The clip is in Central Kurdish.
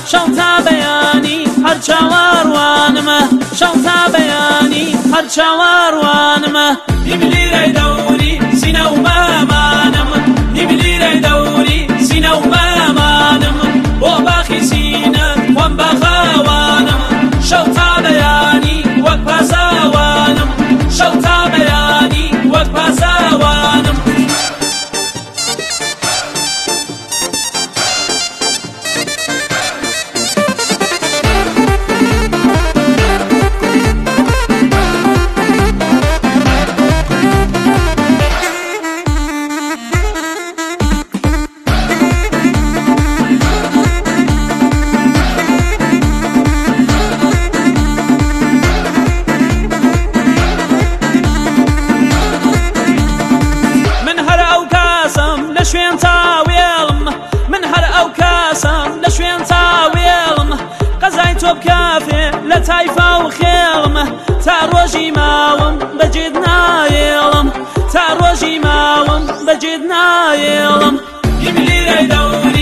شەو تا بەیانی هەر چاوەڕوانمە شەو تا بەیانی هەر چاوەڕوانمە نیملیرەی دەوری سینە و مەمانم نیملیرەی دەوری سینە و مەمانم بۆ باخی سینە وەم بەخەوانم شەو تا بەیانی وەک پاسەوانم شەو تا بەیانی وەک پاسەوانم شوێن تاوێڵم من هەر ئەو کاسم لە شوێن تاوێڵم قەزای تۆ بکافێ لە تایفا و خێڵم تا ڕۆژی ماوم بەجێت نایێڵم تا ڕۆژی ماوم بەجێت نایێڵم نیملیرەی دەوری